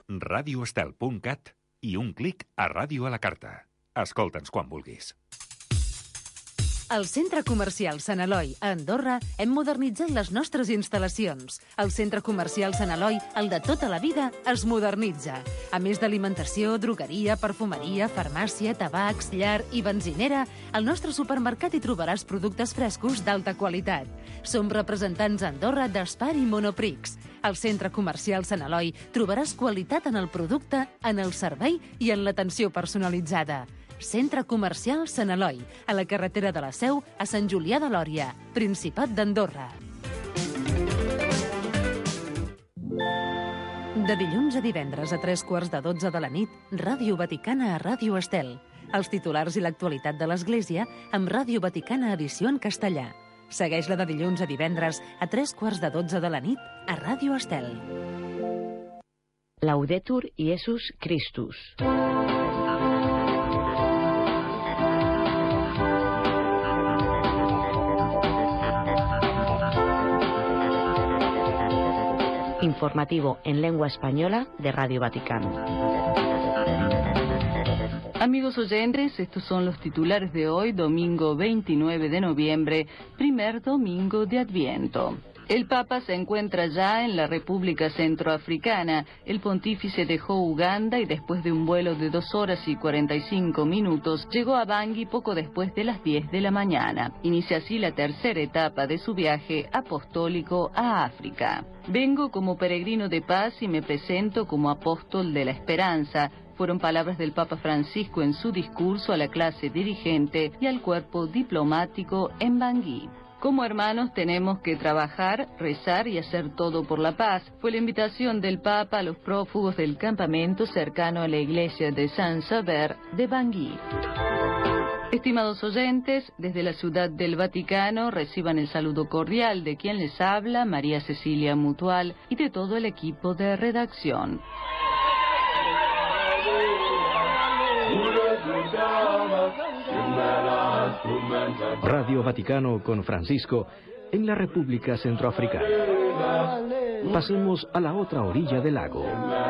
radioestel.cat i un clic a Ràdio a la Carta. Escolta'ns quan vulguis. Al Centre Comercial Sant Eloi, a Andorra, hem modernitzat les nostres instal·lacions. El Centre Comercial Sant Eloi, el de tota la vida, es modernitza. A més d'alimentació, drogueria, perfumeria, farmàcia, tabacs, llar i benzinera, al nostre supermercat hi trobaràs productes frescos d'alta qualitat. Som representants a Andorra d'Espar i Monoprix. Al Centre Comercial Sant Eloi trobaràs qualitat en el producte, en el servei i en l'atenció personalitzada. Centre Comercial Sant Eloi, a la carretera de la Seu, a Sant Julià de Lòria, Principat d'Andorra. De dilluns a divendres a 11:45 de la nit, Ràdio Vaticana a Ràdio Estel. Els titulars i l'actualitat de l'Església amb Ràdio Vaticana edició en castellà. Segueix-la de dilluns a divendres a 11:45 de la nit a Ràdio Estel. Laudetur Iesus Christus. Informativo en lengua española de Radio Vaticano. Amigos oyentes, estos son los titulares de hoy, domingo 29 de noviembre, primer domingo de Adviento. El Papa se encuentra ya en la República Centroafricana. El pontífice dejó Uganda y después de un vuelo de 2 horas y 45 minutos llegó a Bangui poco después de las 10 de la mañana. Inicia así la tercera etapa de su viaje apostólico a África. Vengo como peregrino de paz y me presento como apóstol de la esperanza. Fueron palabras del Papa Francisco en su discurso a la clase dirigente y al cuerpo diplomático en Bangui. Como hermanos tenemos que trabajar, rezar y hacer todo por la paz. Fue la invitación del Papa a los prófugos del campamento cercano a la iglesia de Saint-Sever de Bangui. Estimados oyentes, desde la Ciudad del Vaticano reciban el saludo cordial de quien les habla, María Cecilia Mutual, y de todo el equipo de redacción. Radio Vaticano con Francisco en la República Centroafricana. Pasemos a la otra orilla del lago.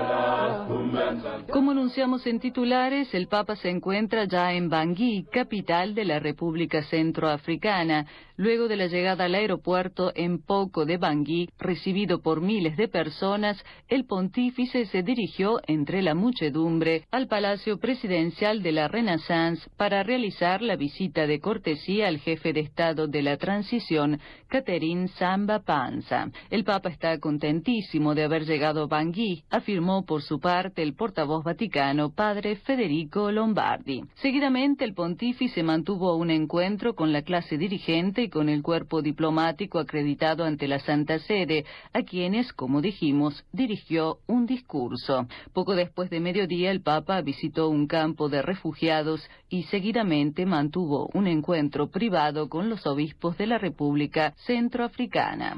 Como anunciamos en titulares, el Papa se encuentra ya en Bangui, capital de la República Centroafricana. Luego de la llegada al aeropuerto en Poco de Bangui, recibido por miles de personas, el pontífice se dirigió entre la muchedumbre al Palacio Presidencial de la Renaissance para realizar la visita de cortesía al jefe de Estado de la Transición, Catherine Samba-Panza. El Papa está contentísimo de haber llegado a Bangui, afirmó por su parte el portavoz vaticano, padre Federico Lombardi. Seguidamente, el pontífice mantuvo un encuentro con la clase dirigente y con el cuerpo diplomático acreditado ante la Santa Sede, a quienes, como dijimos, dirigió un discurso. Poco después de mediodía, el Papa visitó un campo de refugiados y seguidamente mantuvo un encuentro privado con los obispos de la República Centroafricana.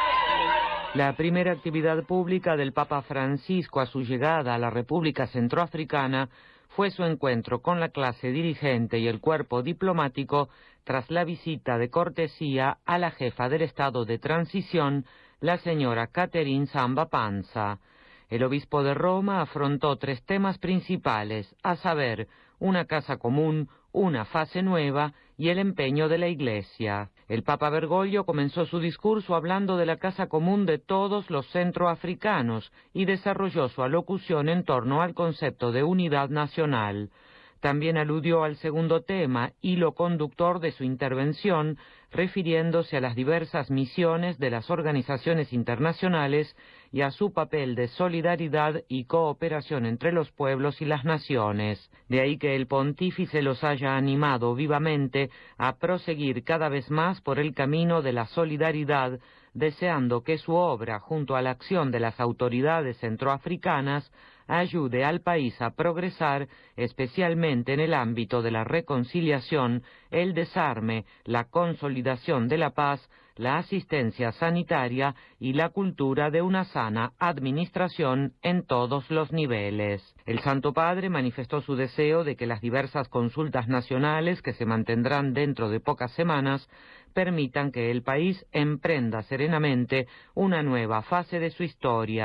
La primera actividad pública del Papa Francisco a su llegada a la República Centroafricana fue su encuentro con la clase dirigente y el cuerpo diplomático tras la visita de cortesía a la jefa del Estado de Transición, la señora Catherine Samba-Panza. El obispo de Roma afrontó 3 temas principales, a saber, una casa común, una fase nueva y el empeño de la Iglesia. El Papa Bergoglio comenzó su discurso hablando de la casa común de todos los centroafricanos y desarrolló su alocución en torno al concepto de unidad nacional. También aludió al segundo tema, hilo conductor de su intervención, refiriéndose a las diversas misiones de las organizaciones internacionales y a su papel de solidaridad y cooperación entre los pueblos y las naciones. De ahí que el pontífice los haya animado vivamente a proseguir cada vez más por el camino de la solidaridad, deseando que su obra, junto a la acción de las autoridades centroafricanas, ayude al país a progresar, especialmente en el ámbito de la reconciliación, el desarme, la consolidación de la paz, la asistencia sanitaria y la cultura de una sana administración en todos los niveles. El Santo Padre manifestó su deseo de que las diversas consultas nacionales que se mantendrán dentro de pocas semanas permitan que el país emprenda serenamente una nueva fase de su historia,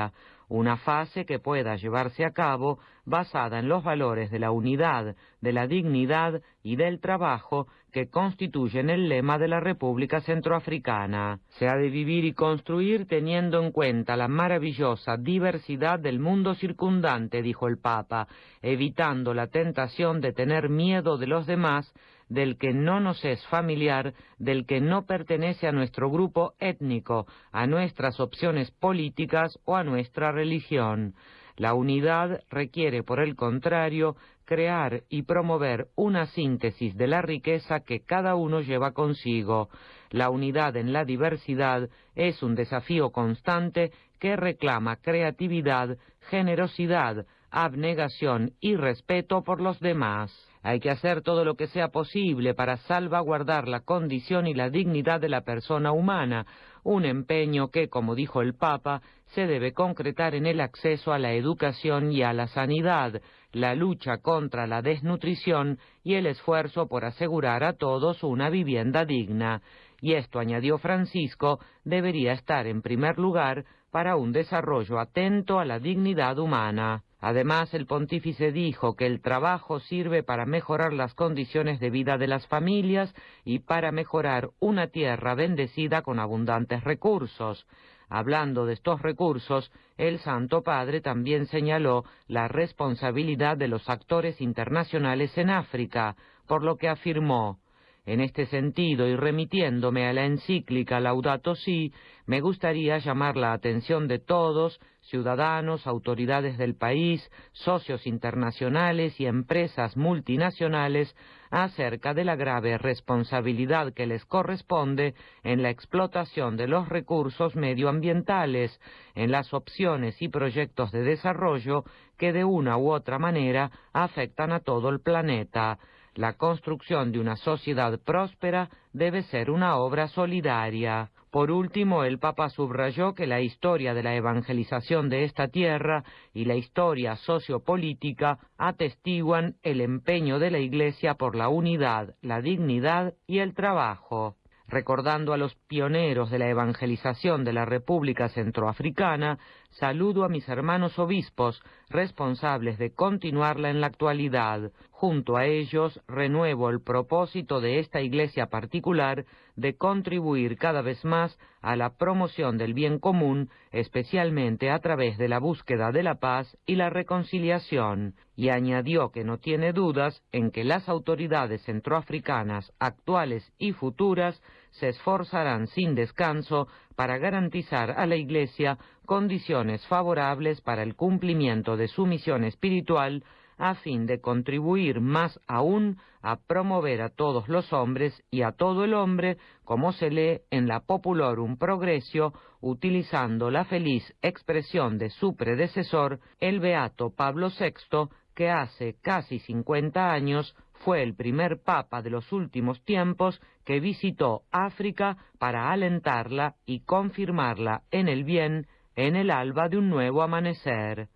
una fase que pueda llevarse a cabo basada en los valores de la unidad, de la dignidad y del trabajo que constituyen el lema de la República Centroafricana. Se ha de vivir y construir teniendo en cuenta la maravillosa diversidad del mundo circundante, dijo el Papa, evitando la tentación de tener miedo de los demás, del que no nos es familiar, del que no pertenece a nuestro grupo étnico, a nuestras opciones políticas o a nuestra religión. La unidad requiere, por el contrario, crear y promover una síntesis de la riqueza que cada uno lleva consigo. La unidad en la diversidad es un desafío constante que reclama creatividad, generosidad, abnegación y respeto por los demás. Hay que hacer todo lo que sea posible para salvaguardar la condición y la dignidad de la persona humana, un empeño que, como dijo el Papa, se debe concretar en el acceso a la educación y a la sanidad, la lucha contra la desnutrición y el esfuerzo por asegurar a todos una vivienda digna. Y esto, añadió Francisco, debería estar en primer lugar para un desarrollo atento a la dignidad humana. Además, el pontífice dijo que el trabajo sirve para mejorar las condiciones de vida de las familias y para mejorar una tierra bendecida con abundantes recursos. Hablando de estos recursos, el Santo Padre también señaló la responsabilidad de los actores internacionales en África, por lo que afirmó: en este sentido, y remitiéndome a la encíclica Laudato Si, me gustaría llamar la atención de todos, ciudadanos, autoridades del país, socios internacionales y empresas multinacionales, acerca de la grave responsabilidad que les corresponde en la explotación de los recursos medioambientales, en las opciones y proyectos de desarrollo que de una u otra manera afectan a todo el planeta. La construcción de una sociedad próspera debe ser una obra solidaria. Por último, el Papa subrayó que la historia de la evangelización de esta tierra y la historia sociopolítica atestiguan el empeño de la Iglesia por la unidad, la dignidad y el trabajo. Recordando a los pioneros de la evangelización de la República Centroafricana, saludo a mis hermanos obispos, responsables de continuarla en la actualidad. Junto a ellos, renuevo el propósito de esta iglesia particular de contribuir cada vez más a la promoción del bien común, especialmente a través de la búsqueda de la paz y la reconciliación, y añadió que no tiene dudas en que las autoridades centroafricanas actuales y futuras se esforzarán sin descanso para garantizar a la Iglesia condiciones favorables para el cumplimiento de su misión espiritual, a fin de contribuir más aún a promover a todos los hombres y a todo el hombre, como se lee en la Populorum Progressio, utilizando la feliz expresión de su predecesor, el beato Pablo VI, que hace casi 50 años fue el primer papa de los últimos tiempos que visitó África para alentarla y confirmarla en el bien en el alba de un nuevo amanecer.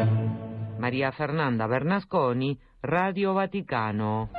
María Fernanda Bernasconi, Radio Vaticano.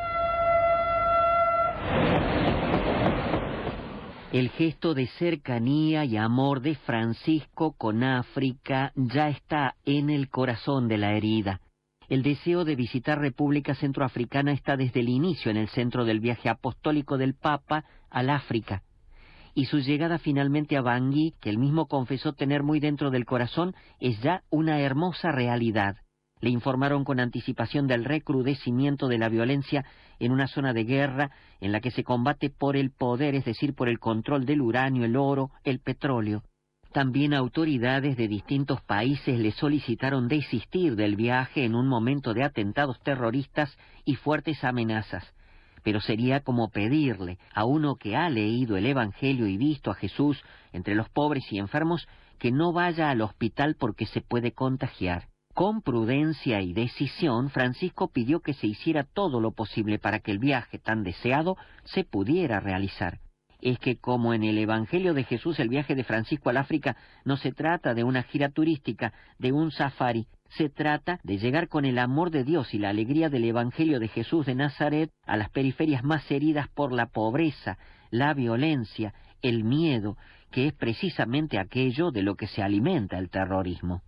El gesto de cercanía y amor de Francisco con África ya está en el corazón de la herida. El deseo de visitar República Centroafricana está desde el inicio en el centro del viaje apostólico del Papa al África. Y su llegada finalmente a Bangui, que él mismo confesó tener muy dentro del corazón, es ya una hermosa realidad. Le informaron con anticipación del recrudecimiento de la violencia en una zona de guerra en la que se combate por el poder, es decir, por el control del uranio, el oro, el petróleo. También autoridades de distintos países le solicitaron desistir del viaje en un momento de atentados terroristas y fuertes amenazas. Pero sería como pedirle a uno que ha leído el Evangelio y visto a Jesús entre los pobres y enfermos que no vaya al hospital porque se puede contagiar. Con prudencia y decisión, Francisco pidió que se hiciera todo lo posible para que el viaje tan deseado se pudiera realizar. Es que, como en el Evangelio de Jesús, el viaje de Francisco al África no se trata de una gira turística, de un safari. Se trata de llegar con el amor de Dios y la alegría del Evangelio de Jesús de Nazaret a las periferias más heridas por la pobreza, la violencia, el miedo, que es precisamente aquello de lo que se alimenta el terrorismo.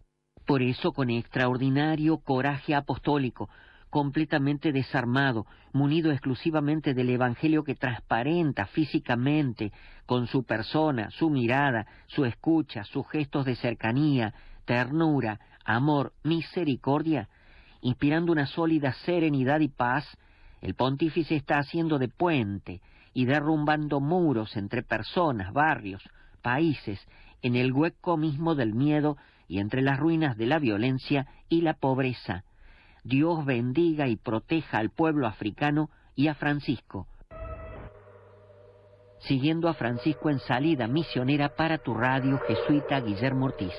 Por eso, con extraordinario coraje apostólico, completamente desarmado, munido exclusivamente del Evangelio que transparenta físicamente con su persona, su mirada, su escucha, sus gestos de cercanía, ternura, amor, misericordia, inspirando una sólida serenidad y paz, el pontífice está haciendo de puente y derrumbando muros entre personas, barrios, países, en el hueco mismo del miedo y entre las ruinas de la violencia y la pobreza. Dios bendiga y proteja al pueblo africano y a Francisco. Siguiendo a Francisco en salida misionera para tu radio jesuita Guillermo Ortiz.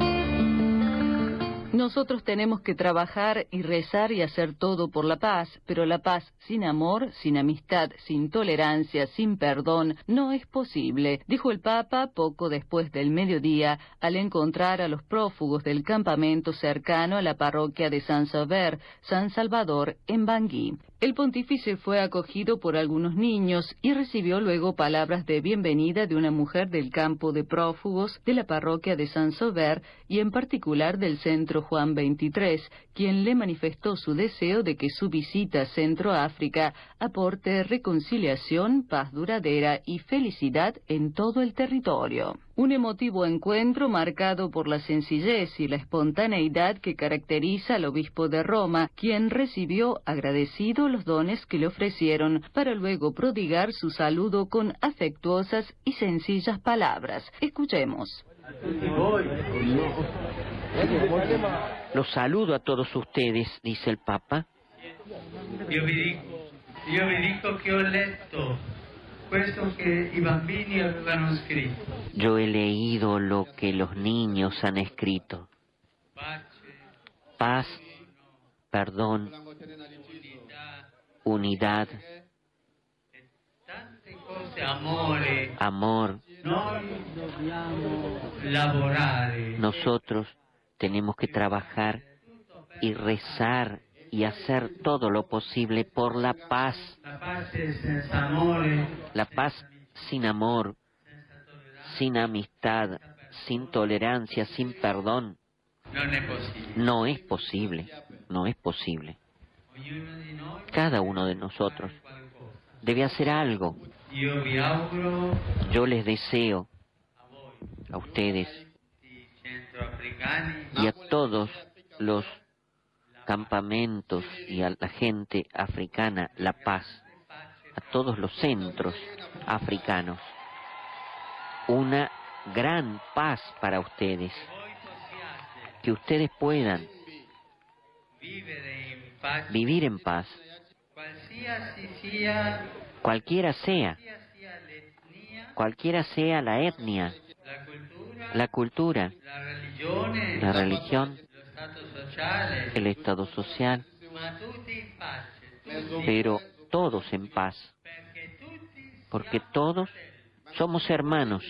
Nosotros tenemos que trabajar y rezar y hacer todo por la paz, pero la paz sin amor, sin amistad, sin tolerancia, sin perdón, no es posible, dijo el Papa poco después del mediodía al encontrar a los prófugos del campamento cercano a la parroquia de Saint-Sauveur, San Salvador, en Bangui. El pontífice fue acogido por algunos niños y recibió luego palabras de bienvenida de una mujer del campo de prófugos de la parroquia de Saint-Sauveur y en particular del centro Juan 23, quien le manifestó su deseo de que su visita a Centroáfrica aporte reconciliación, paz duradera y felicidad en todo el territorio. Un emotivo encuentro marcado por la sencillez y la espontaneidad que caracteriza al obispo de Roma, quien recibió agradecido los dones que le ofrecieron para luego prodigar su saludo con afectuosas y sencillas palabras. Escuchemos. Los saludo a todos ustedes, dice el Papa. Io vi dico che ho letto questo che i bambini avevano scritto. Yo he leído lo que los niños han escrito. Paz, perdón, unidad, amor. Nosotros tenemos que trabajar y rezar y hacer todo lo posible por la paz. La paz sin amor, sin amistad, sin tolerancia, sin perdón. No es posible, no es posible. Cada uno de nosotros debe hacer algo. Yo les deseo a ustedes y a todos los campamentos y a la gente africana la paz, a todos los centros africanos, una gran paz para ustedes, que ustedes puedan vivir en paz, cualquiera sea la etnia, la cultura, la religión, el estado social, pero todos en paz, porque todos somos hermanos.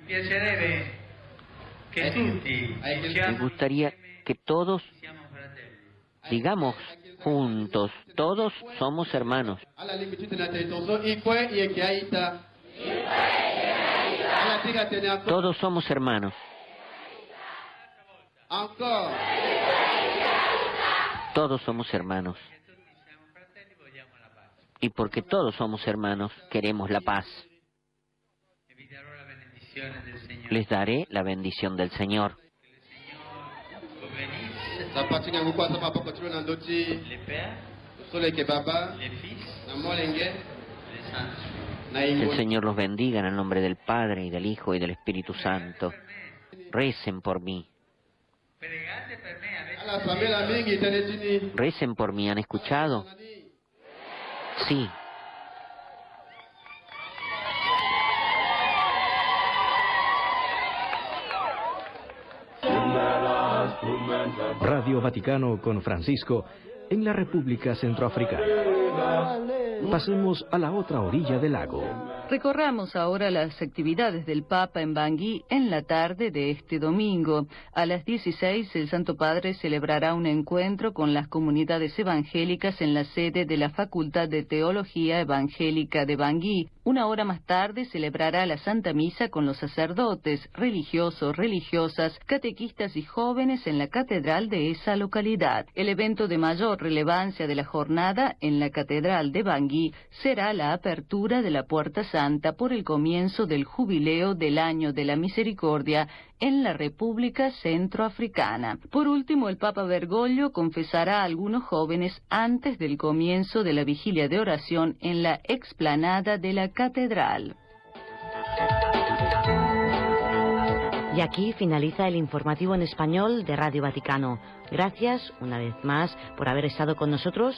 Me gustaría que todos digamos juntos, todos somos hermanos. Todos somos hermanos. Todos somos hermanos. Y porque todos somos hermanos, queremos la paz. Les daré la bendición del Señor. Que el Señor los bendiga en el nombre del Padre, y del Hijo, y del Espíritu Santo. Recen por mí. Recen por mí, ¿han escuchado? Sí. Radio Vaticano con Francisco en la República Centroafricana. Pasemos a la otra orilla del lago. Recorramos ahora las actividades del Papa en Bangui en la tarde de este domingo. A las 16, el Santo Padre celebrará un encuentro con las comunidades evangélicas en la sede de la Facultad de Teología Evangélica de Bangui. Una hora más tarde celebrará la Santa Misa con los sacerdotes, religiosos, religiosas, catequistas y jóvenes en la catedral de esa localidad. El evento de mayor relevancia de la jornada en la catedral de Bangui será la apertura de la Puerta Santa por el comienzo del jubileo del Año de la Misericordia en la República Centroafricana. Por último, el Papa Bergoglio confesará a algunos jóvenes antes del comienzo de la vigilia de oración en la explanada de la catedral. Y aquí finaliza el informativo en español de Radio Vaticano. Gracias una vez más por haber estado con nosotros.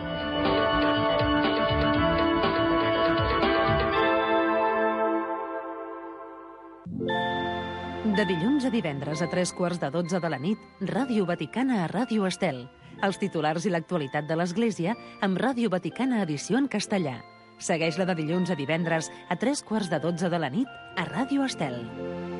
De dilluns a divendres a 3:15 de la nit, Ràdio Vaticana a Ràdio Estel. Els titulars i l'actualitat de l'Església amb Ràdio Vaticana edició en castellà. Segueix-la de dilluns a divendres a 3:15 de la nit a Ràdio Estel.